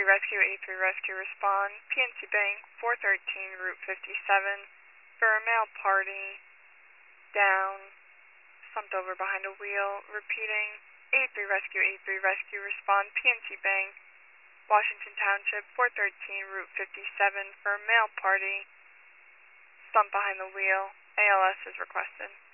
Rescue, 83 Rescue, respond. PNC Bank, 413, Route 57, for a male party, down, slumped over behind a wheel. Repeating, 83 Rescue, 83 Rescue, respond. PNC Bank, Washington Township, 413, Route 57, for a male party, slumped behind the wheel. ALS is requested.